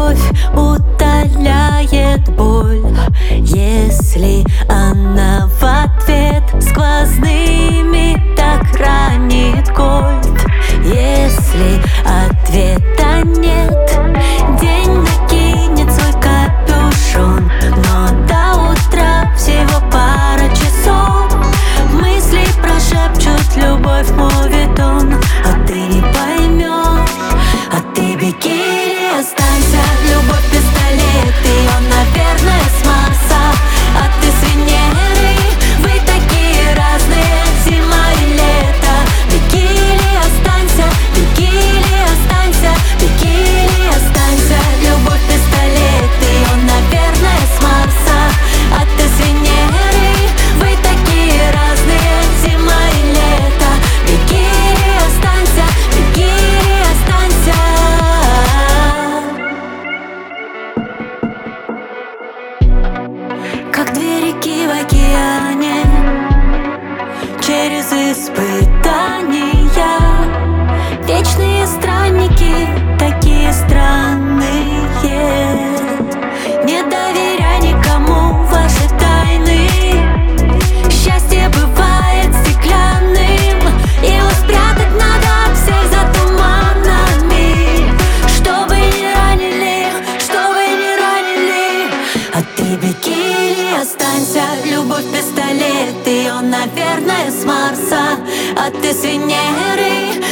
любовь утоляет боль, если она в ответ сквозными так ранит кольт. Если ответа нет, день накинет свой капюшон, но до утра всего пара часов. Мысли прошепчут любовь, моветон, а ты не поймешь. А ты беги или останься, любовь пистолет, и он, наверное, с Марса, а ты с Венеры. Вы такие разные, зима и лето. Беги или останься, беги или останься, беги или останься. Любовь пистолет, и он, наверное, с Марса, а ты с Венеры. Вы такие разные, зима и лето. Беги или останься, беги или останься. Как две реки в океане, через испытания. Вечные странники, такие странные. Не доверяй никому ваши тайны. Счастье бывает стеклянным, его спрятать надо от всех за туманами, чтобы не ранили, чтобы не ранили. А ты беги или останься, любовь пистолет, и он, наверное, с Марса, а ты с Венеры.